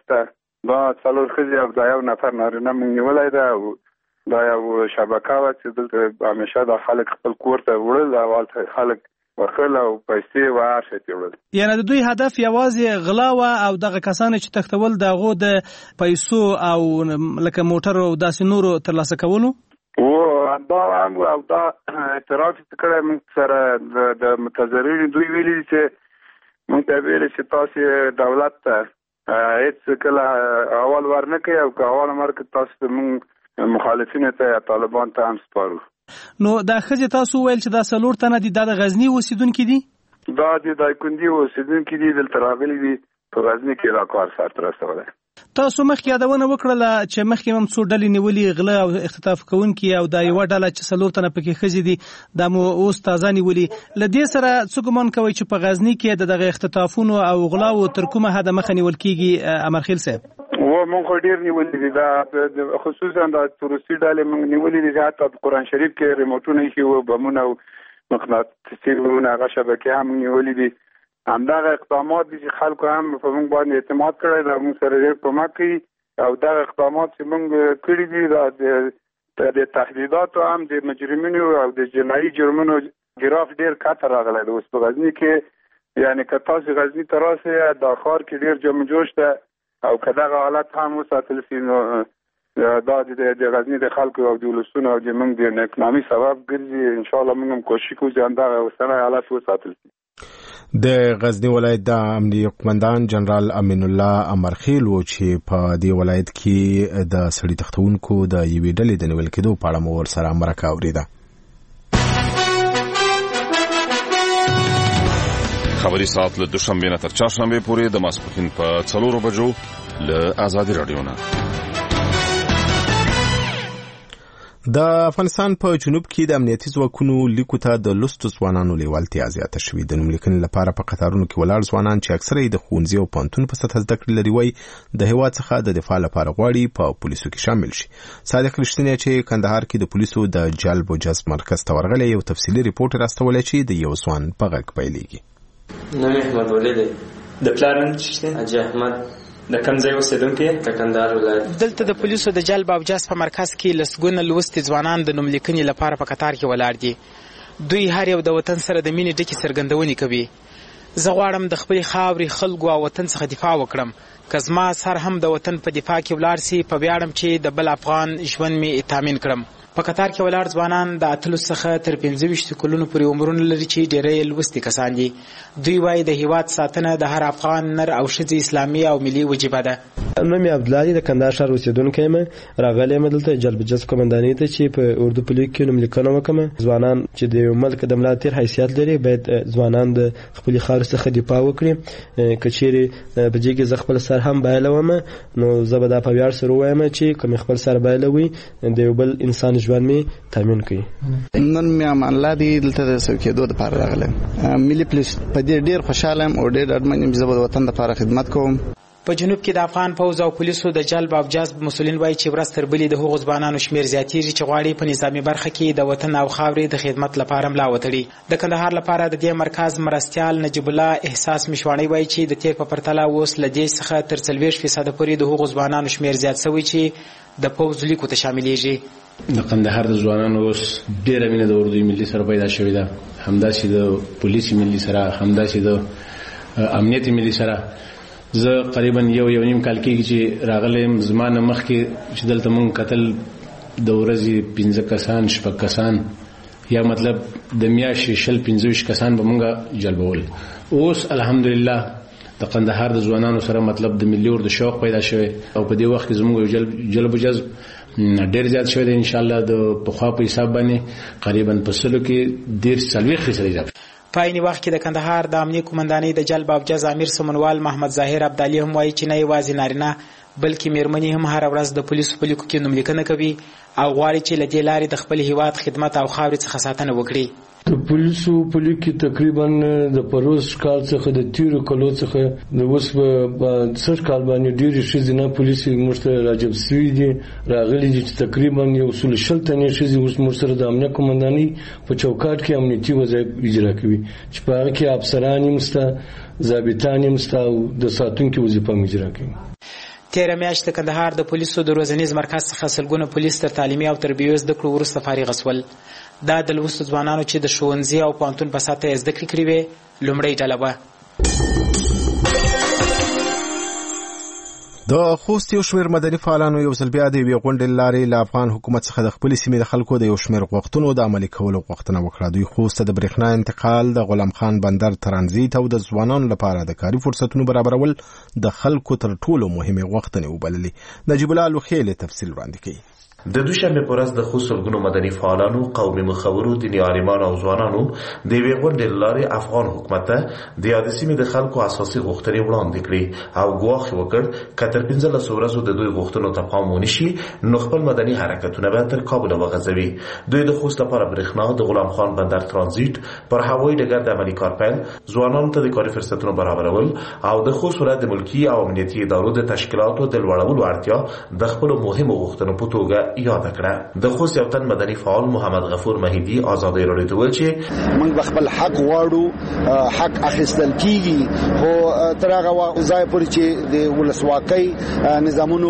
ته دا 4 ښځې او دا 1 نفر نارینه موږ نیولی ده او دا یو شبکه وه چې دلته همیشه دا خلک خپل کور ته وړل او هلته خلک ورخل او پیسې و هر شی ترې وړل. یعنې د دوی هدف یوازې غلا وه او دغه کسانو چې تښتول د هغو د پیسو او لکه موټر او داسې نورو ترلاسه کولو دا هم او دا اعتراف یې کړی موږ سره د متضررین دوی ویلي چې موږ ته ویلي چې تاسې دولت ته هېڅ کله اول ورنه کوي او که اول مرکه تاسو ته موږ مخالفینو ته یا طالبان ته هم سپارو. نو دا ښځې تاسو وویل چې دا 4 تنه دي دا د غزني اوسېدونکي دي؟ دا د دایکنډي اوسېدونکي دي، دلته راغلي دي، په غزني کې دا کار سرته رسولی. تاسو مخکې یادونه وکړله چې مخکې هم څو ډلې نیولي غله او اختطاف کوونکي او دا یوه ډله چې 4 تنه پکې ښځې دي دا مو اوس تازه نیولي. له دې سره څه ګمان کوئ چې په غزني کې د دغه اختطافونو او غلاو تر کومه حده مخه نیول کېږي امرخیل صاحب؟ موږ خو ډېر نیولي دي، دا خصوصا د تروریستي ډلې موږ نیولي دي، حتی په قرآن شریف کې ریموټونه ایښي وو، بمونه او مقناطیسي ورونه هغه شبکې هم نیولي دي. همدغه اقدامات دي چې خلکو هم په موږ باندې اعتماد کړی دا موږ سره ډېر کمک کوي او دغه اقدامات چې موږ کړي دي دا د تهدیداتو هم د مجرمینو او د جنایي جرمونو ګراف ډېر کته راغلی دی. اوس په غزني کې یعنې که تاسو غزني ته راسئ دا ښار کې ډېر جم جوش ده او که دغه حالت هم وساتل شي نو دا د غزني د خلکو او د ولسونو او د موږ د اکنامي سبب ګرځي. انشاءالله موږ هم کوشش کوو چې همدغه اوسنی حالت وساتل شي. د غزنی ولایت د امنیتي قومندان جنرال امین الله امرخیل و چې په دې ولایت کې د سړي تختونکو د یوې ډلې د نیول کېدو په اړه مو ورسره مرکه اورېده. خبري ساعت له دوشنبې نه تر چهارشنبې پورې د ماسپښین په 4 بجو له آزادي رادیو نه. د افغانستان په جنوب کې د امنیتي ځواکونو لیکو ته د لوستو ځوانانو لیوالتیا زیاته شوې. د نوملیکنې لپاره په قطارونو کې ولاړ ځوانان چې اکثره یې د ښوونځي او پوهنتون په سطحه زده کړې لري وایي د هېواد څخه د دفاع لپاره غواړي په پولیسو کې شامل شي. صادق رښتینی چې کندهار کې د پولیسو د جلب او جذب مرکز ته ورغلی یو تفصیلي ریپورټ راستولی چې د یو ځوان په غږ پیلېږي. نوم احمد ولید د پلار نوم څه دی؟ حاجي احمد. د کوم ځای اوسېدونکی؟ د کندهار ولایت. دلته د پولیسو د جلب او جذب په مرکز کې لسګونه لوستي ځوانان د نوملیکنې لپاره په قطار کې ولاړ دي. دوی هر یو د وطن سره د مینې ډکې څرګندونې کوي. زه غواړم د خپلې خاورې، خلکو او وطن څخه دفاع وکړم. که زما سر هم د وطن په دفاع کې ولاړ سي په ویاړم چې د بل افغان ژوند مې تامین کړم. په قطار کې ولاړ ځوانان د 8 څخه تر 25 کلونو پورې عمرونه لري چې ډېری لوستي کسان دي. دوی وایي د هیواد ساتنه د هر افغان نر او ښځې اسلامي او ملي وجیبه ده. نوم عبدالله د کندهار ښار اوسېدونکی یم. راغلی یم دلته جلب جذب قومندانۍ ته چې په اردو پولیس کې نوملیکنه وکړم. ځوانان چې د یو ملک د ملا تیر حیثیت لري باید ځوانان د خپلې خاورې څخه دفاع وکړي. که چیرې په دې کې زه خپل سر هم بایلوم نو زه به دا په ویاړ سره ووایم چې که مې خپل سر بایلوي د یو بل انسان ژوند مې تامین کوي. نن مې امان الله دی دلته د څوکېدو دپاره راغلی. ملي پولیس په دې ډېر خوشحاله یم او ډېر ډاډمن یم چې زه به د وطن دپاره خدمت کوم. په جنوب کې د افغان پوځ او پولیسو د جلب او جذب مسؤلین وایي چې ورځ تر بلې د هغو ځوانانو شمېر زیاتېږي چې غواړي په نظامي برخه کې د وطن او خاورې د خدمت لپاره ملا وتړي. د کندهار لپاره د دې مرکز مرستیال نجیب الله احساس مشواڼي وایي چې د تیر په پرتله اوس له دې څخه تر 40% پورې د هغو ځوانانو شمېر زیات شوی چې د پوځ لیکو ته شاملېږي. د کندهار د ځوانانو اوس ډېره مینه د اردو ملي سره پیدا شوې ده، همداسې د پولیس ملي سره، همداسې د امنیت ملي سره. زه قریبا یو نیم کال کېږي چې راغلی یم. زما نه مخکې چې دلته مونږ کتل د ورځې 15 کسان 6 کسان یا مطلب د میاشتې 25 کسان به مونږ جلبول. اوس الحمدلله د قندهار د ځوانانو سره مطلب د ملي اردو شوق پیدا شوی او په دې وخت کې زموږ جلب و جذب ډېر زیات شوی دی. انشاءالله د پخوا په حساب باندې قریبا په 100 کې 40% اضافه. په عین وخت کې د کندهار د امنیه قومندانۍ د جلب او جذب امیر سمنوال محمد ظاهر ابدالي هم وایي چې نه یوازې نارینه بلکې میرمنې هم هره ورځ د پولیسو په لیکو کې نوملیکنه کوي او غواړي چې له دې لارې د خپل هیواد خدمت او خاورې څخه ساتنه وکړي. د پولیسو په لیک کې تقریبا د پروز کال څخه د تیرو کلو څخه د اوس په 60 کال باندې ډېرې ښځینه پولیسو موږ ته راجب شوي دي، راغلي دي چې تقریبا یو 160 تنې ښځې اوس موږ سره د امنیه قومندانۍ په چوکاټ کې امنیتي وظایف اجرا کوي چې په هغه کې افسران هم شته، ضابطان هم شته او د ساتونکي وظیفه هم اجرا کوي. تیره میاشت د کندهار د پولیسو د روزنیز مرکز څخه سلګونه پولیس تر تعلیمي او تربیوي زده کړو وروسته فارغ شول. دا د لوستو ځوانانو چې د ښوونځي او پوهنتون په سطحه یې زده کړې کړې وې لومړۍ ډله وه. د خوست یو شمېر مدني فعالانو یو ځل بیا د یوې غونډې له لارې له افغان حکومت څخه د خپلې سیمې د خلکو د یو شمېر غوښتنو د عملي کولو غوښتنه وکړه. دوی خوست ته د برېښنا انتقال، د غلام خان بندر ترانزیت او د ځوانانو لپاره د کاري فرصتونو برابرول د خلکو تر ټولو مهمې غوښتنې وبللې. نجیب الله لوخیل تفصیل وړاندې کوي. د دوشنبه په ورځ د خوست سلګونو مدني فعالانو، قومي مخورو، دیني عالمانو او ځوانانو د یوې غونډې له لارې افغان حکومت ته د یادې سیمې د خلکو اساسي غوښتنې وړاندې کړې او ګواښ وکړ که تر 15 ورځو د دوی غوښتنو ته پام ونه شي نو خپل مدني حرکتونه به تر کابل وغځوي. دوی د خوست لپاره برېښنا، د غلام خان بندر ترانزیت، پر هوایي ډګر د عملي کار پیل، ځوانانو ته د کاري فرصتونو برابرول او د خوست ولایت د ملکي او امنیتي ادارو د تشکیلاتو د لوړولو اړتیا د خپلو مهمو غوښتنو په توګه یاد کړه. د خوست یو تن مدني فعال محمد غفور مهیدی آزادۍ راډیو ته وویل چې موږ خپل حق غواړو، حق اخیستل کیږي، خو تر هغه ځای پورې چې د ولسواکۍ نظامونو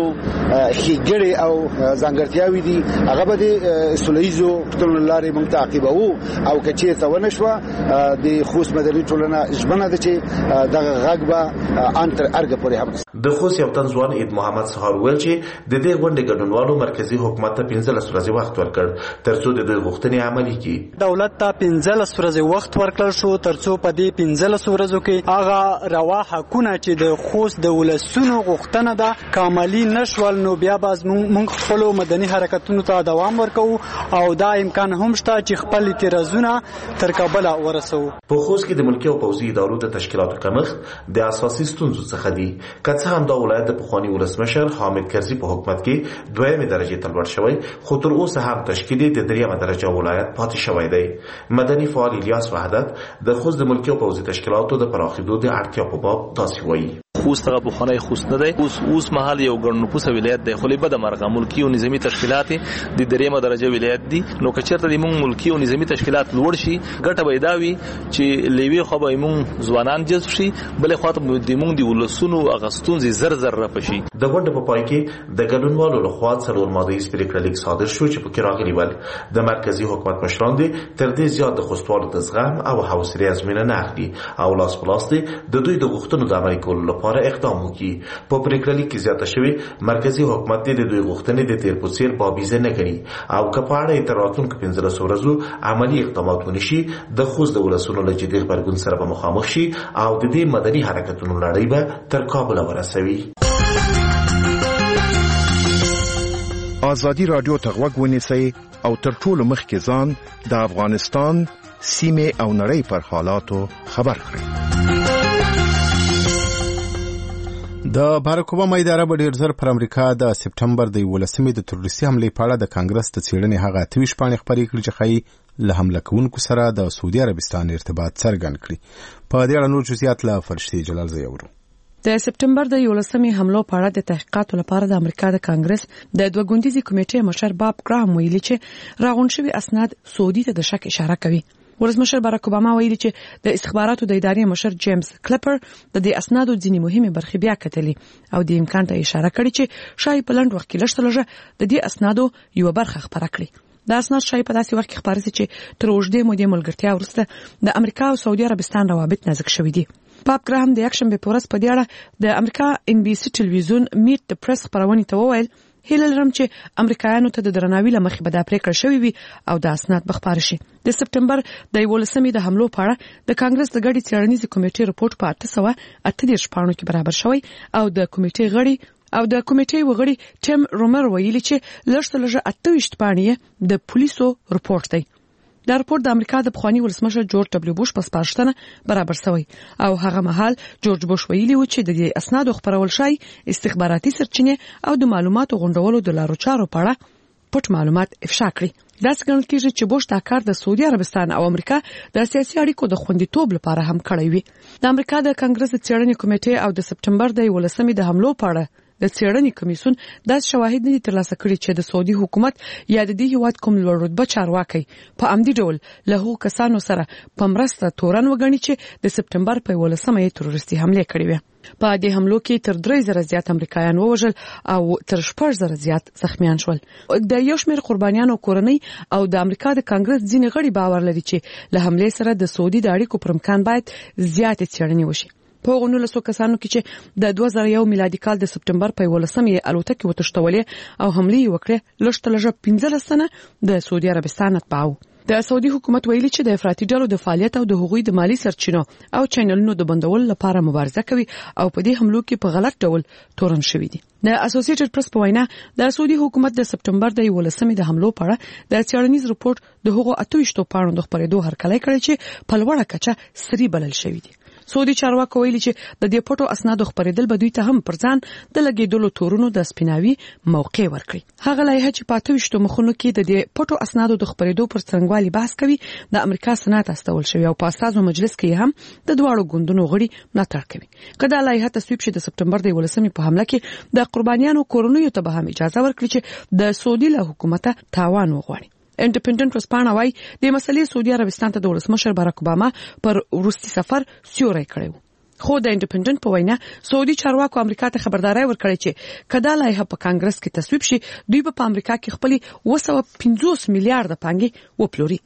ښېګړې او ځانګړتیاوې دي هغه به د سولیزو پټونو لارې موږ تعقیبوو او که چېرته ونه شوه د خوست مدني ټولنه ژمنه ده چې دغه غږ به ان تر ارګه پورې هم. د خوست یو تن ځوان عید محمد سهار وویل چې د دې غونډې ګډونوالو مرکزي حکومت ته 15 ورځې وخت ورکړ ترڅو د دوی غوښتنې عملي کړي. دولت ته 15 ورځې وخت ورکړل شو ترڅو په دې 15 ورځو کې هغه روا حقونه چې د خوست د ولسونو غوښتنه ده کاملي نشول نو بیا باز موږ خپل مدني حرکتونو ته دوام ورکو او دا امکان هم شته چې خپل اعتراضونه تر کابل ورسو. په خوست کې د ملکي او پوځي ادارو د تشکیلاتو کمښت د اساسي ستونزو څخه دی. که څه هم دا ولایت د پخواني ولسمشر حامد کرزي په حکومت کې 2مې درجې ته لوړ شوی خو تر اوسه هم تشکیل د 3مه درجه ولایت پاتې شوی دی. مدني فعال الیاس وحدت د خوست د ملکي او پوځي تشکیلاتو د پراخېدو د اړتیا په باب داسې وایي. خوست هغه پخوانی خوست نه دی، اوس مهال یو ګڼ نفوسه ولایت دی خو له مرغه ملکی او نظامی تشکیلات د 3مه درجه ولایت دي. نو که چېرته د موږ ملکی او نظامی تشکیلات لوړ شي ګټه به دا وي چې لوی خو به موږ ځوانان جذب شي، بلې خواته د موږ د ولسونو اغستونځي زر رپشي. د غونډې په پای کې د ګډونوالو لخوا څلور ماده پریکړه لیک صادر شو چې پکې راغلي ول د مرکزی حکومت مشران دي تر دې زیات د خوستوالو د زغم او حوصلې ازمینه نه اخلي او لاس پلاس دي د دوی د غوښتنو د عملي کولو لپاره اقدام وکړي. په پریکړه لیک کې زیاته شوی مرکزی حکومت د دوی غوښتنې د تیر په څیر بابیزه نه کوي او کپاړه تر راتلونکو 15 ورځو عملی اقدامات ونشي د خوست د ولسونو له جدي غبرګون سره به مخامخ شي او د دې مدني حرکتونو لړۍ به تر کابل ورسوي. آزادی رادیو ته غوږ ونیسئ او تر ټولو مخکې ځان د افغانستان سیمې او نړۍ پر حالاتو خبر کړئ. د باراک اوباما اداره به ډېر ژر پر امریکا د سپټمبر د 11مې د تروریستي حملې په اړه د کانګرس د څېړنې هغه 28 پاڼې خپرې کړي چې ښایي له حمله کوونکو سره د سعودي عربستان ارتباط څرګند کړي. په دې اړه نور جزئیات له فرشتي جلال زه اورو. د سپټمبر د 11مې حملو په اړه د تحقیقاتو لپاره د امریکا د کانګرس د دوه ګوندیزي کمیټې مشر باب ګرام ویلي چې راغونډ شوي اسناد سعودي ته د شک اشاره کوي. ولسمشر باراک اوباما ویلي چې د استخباراتو د ادارې مشر جیمز کلپر د دې اسنادو ځینې مهمه برخې بیا کتلې او د امکان ته اشاره کړې چې شاید په لنډ وخت کې لږه د دې اسنادو یو برخه خبره کړي. دا اسناد شاید په داسې وخت کې خبرې چې تر اوږدې مودې ملګرتیا وروسته د امریکا او سعودي عربستان روابط نازک شوي دي. باب ګرام د یکشنبه په ورځ په دې اړه د امریکا ام بي سي ټلویزیون میټ د پریس خبرونه ته وویل هیله لرم چې امریکایانو ته د درناوي له مخې به دا پریکړه شوې وي او د اسناد به خپاره شي. د سپټمبر د 11مې د حملو په اړه د کانګرس د غړي څېړنیزې کمیټې رپورټ په 838 پاڼو کې برابر شوی او د کمیټې وغړي ټیم رومر ویلي چې لږه 28 پاڼې د پولیسو رپورټ دی. دا رپورټ د امریکا د پخوانی ولسمشر جورج دبلیو بوش په سپارښتنه برابر شوی او هغه مهال جورج بوش ویلي و چې د دې اسنادو خبرول شي استخباراتي سرچینې او د معلوماتو غونډولو د لارو چارو په اړه پټ معلومات افشا کړي. دا څنګه کېږي چې بوش دا کار د سعودي عربستان او امریکا د سیاسي اړیکو د خوندیتوب لپاره هم کړی وي. د امریکا د کانګرس څېړنې کمیټې او د سپټمبر د 11مې د حملو په اړه د څېړنې کمیسیون داسې شواهد نه ترلاسه کړي چې د سعودي حکومت یا د دې هیواد کوم لوړ رتبه چارواکي په عمدي ډول له هغو کسانو سره په مرسته تورن وګڼي چې د سپټمبر په 11مه تروریستي حمله کړې وه. په دې حملو کې تر 3000 زیات امریکایان ووژل او تر 4000 زیات زخمیان شول. د یو شمېر قربانیانو کورنۍ او د امریکا د کانګرس ځینې غړي باور لري چې له حملې سره د سعودي د اړیکو پر امکان باید زیاتې څېړنې وشي. په هغو 19 کسانو کې چې د 2001 میلادي کال د سپټمبر په 11مه الوتکې وتښتولې او حملې وکړې، لږ 15 تنه د سعودي عربستان اتباع. د سعودي حکومت ویلي چې د افراطي ډلو د فعالیت او د هغوی د مالی سرچینو او چینلونو د بندولو لپاره مبارزه کوي او په دې حملو کې په غلط ډول تورن شوی دي. د اسوسییټډ پریس په وینا د سعودي حکومت د سپټمبر د 11مه د حملو په اړه د څېړنیز رپورت د هغو 28 پاڼو د خبرېدو هرکلی کړی چې په لوړه کچه سری بلل شوی دي. سعودي چارواکو ویلي چې د دې پټو اسنادو خبرېدل به دوی ته هم پر ځان د لګېدلو تورونو د سپیناوي موقع ورکړي. هغه لایحه چې په 28 مخونو کې د دې پټو اسنادو د خبرېدو پر څرنګوالي بحث کوي د امریکا سنات استول شوی او په اساسو مجلس کې هم د دواړو ګوندونو غړي ملاتړ کوي. کله لایحه تصویب شي د سپټمبر د 11مه په حمله کې د قربانیانو کورنیو ته به هم اجازه ورکړي چې د سعودي له حکومت تاوان وغواړي. انډیپندنت ورسپانه وايي د مسلې سعودي عربستان ته د ولسمشر باراک اوباما پر وروستي سفر سیوری کړی و. خو د انډیپندنت په وینا سعودي چارواکو امریکا ته خبرداري ورکړې چې کدا لایحه په کانګرس کې تصویب شي دوی په امریکا کې خپل 250 میلیارډ پانګې وپلوري.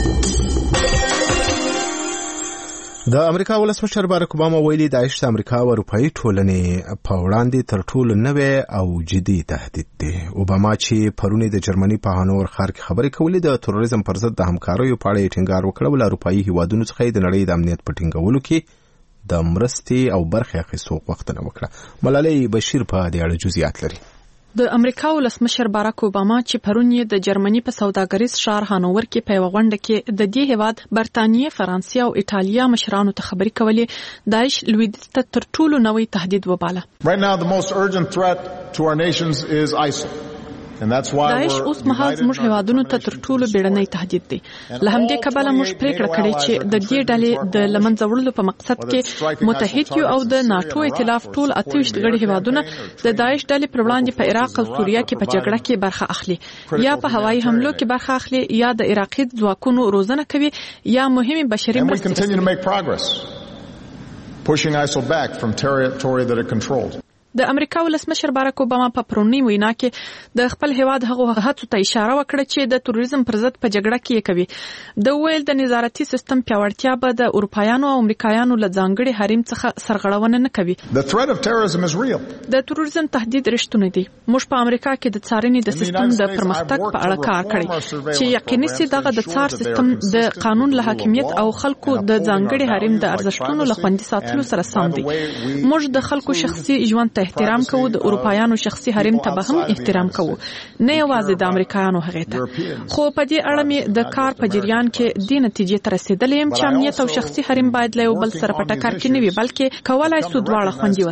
د امریکا ولسمشر باراک اوباما ویلي داعش د امریکا او اروپאי ټولنې په وړاندې تر ټولو نوې او جدي تهدید دی. اوباما چې پرونی د جرمني په هانوور ښار کې خبرې کولې د تروریزم پر ضد د همکاریو په اړه ټینګار وکړ او اروپאי هیوادونو څخه د نړۍ د امنیت په ټینګولو کې د مرستې او برخې اخیستو غوښتنه وکړه. ملالۍ بشیر په دې اړه جزئیات لري. د امریکا ولسمشر باراک اوباما چې پرون یې د جرمني په سوداګریز ښار هانوور کې په غونډه کې د دې هیواد برتانیې، فرانسې او ایټالیا مشرانو ته خبرې کولې، داعش لویدیځ ته تر ټولو نوې تهدید وباله. Right now the most urgent threat to our nations is ISIL. داعش اوس مهال زموږ هیوادونو ته تر ټولو بیړنی تهدید دی. له همدې کبله موږ پریکړه کړې چې د دې ډلې د لمنځه وړلو په مقصد کې متحد یو او د ناتو ائتلاف ټول 28 غړي هیوادونه د داعش ډلې پر وړاندې په عراق او سوریه کې په جګړه کې برخه اخلي، یا په هوایي حملو کې برخه اخلي، یا د عراقي ځواکونو روزنه کوي، یا مهمه بشري مرستې. Pushing ISIL back from territory that it controls. د امریکا ولسمشر باراک اوباما په پرونی وینا کې د خپل هیواد هغو هڅو ته اشاره وکړه چې د تروریزم پر ضد په جګړه کې کوي. د ویل د نظارتي سیستم پیاوړتیا به د اروپایانو او امریکایانو له ځانګړي حریم څخه سرغړونه نه کوي. د تروریزم تهدید رښتونه دي. موږ په امریکا کې د څارنې د سیستم د پرمختګ په اړه کار کړی چې یقیني سي دغه د څار سیستم د قانون له حاکمیت او خلکو د ځانګړي حریم د ارزښتونو له خوندي ساتلو سره سم دي. موږ د خلکو شخصي ژوند احترام کوو، د اروپایانو شخصي حریم ته به هم احترام کوو، نه یوازې د امریکایانو هغې ته. خو په دې اړه مې د کار په جریان کې دې نتیجې ته رسېدلی یم چې امنیت او شخصي حریم باید له یو بل سره په ټکر کې نه وي، بلکې کولای سو دواړه خوندي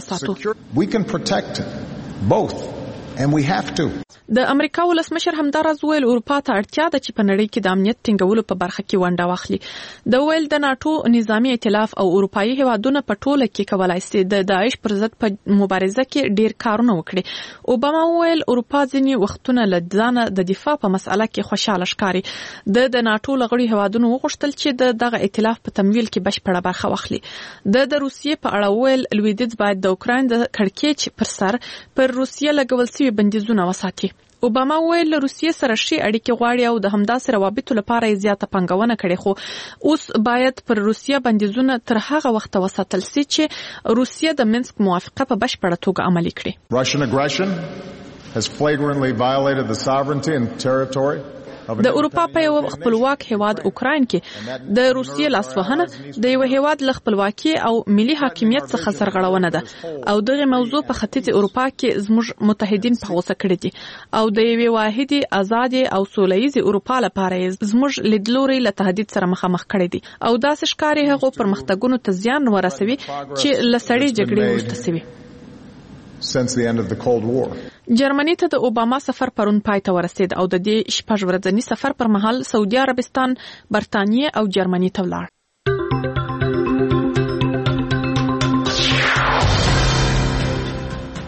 وساتو. د امریکا ولسمشر همداراز ویل اروپا ته اړتیا ده چې په نړۍ کې د امنیت ټینګولو په برخه کې ونډه واخلي. د ویل د ناتو نظامی ائتلاف او اروپאי هیوادونه په ټوله کې کولای شي د داعش پر ضد په مبارزه کې ډیر کارونه وکړي. اوباما ویل اروپا ځینې وختونه له ځانه د دفاع په مسأله کې خوشاله ښکاري. د ناتو لغړي هیوادونو وغوښتل چې دغه ائتلاف په تمویل کې بشپړه برخه واخلي. د روسیې په اړه ویل لویدیځ باید د اوکراین د کړکېچ پر سر پر روسیې لګول شوي بندیزونه وساتي. اوباما ویل له روسیې سره ښې اړیکې غواړي او د همداسې روابطو لپاره یې زیاته پانګونه کړې، خو اوس باید پر روسیه بندیزونه تر هغه وخته وساتل شي چې روسیه د منسک موافقه په بشپړه توګه عملي کړي. Russian aggression has flagrantly violated the sovereignty and territory د اروپا په یو خپلواک هیواد اوکراین کې د روسیې لاسوهنه د یو هیواد له خپلواکي او ملي حاکمیت څخه سرغړونه ده او دغه موضوع په ختیځ اروپا کې زموږ متحدین په غوسه کړي دي او د یوې واحدې آزاد او سولهییزې اروپا لپاره زموږ لیدلوري له تهدید سره مخامخ کړي دي او داسې ښکاري هغو پرمختګونو ته زیان ورسوي چې له سړې جګړې وروسته شوي. Since the end of the Cold War. جرمني ته د اوباما سفر پرون پای ته ورسید او د دې 6 ورځني سفر پر مهال سعودي عربستان، برتانیې او جرمني ته ولاړ.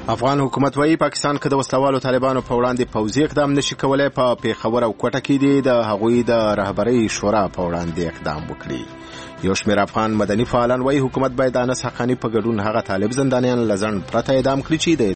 افغان حکومت وايي پاکستان که د وسلوالو طالبانو په وړاندې پوځي اقدام نشي کولای په پیښور او کوټه کې د هغوی د رهبرۍ شورا په وړاندې اقدام وکړي. یو شمېر افغان مدني فعالان وايي حکومت باید انس حقانی په ګډون هغه طالب زندانیان لزند پرته اعدام کړي چې د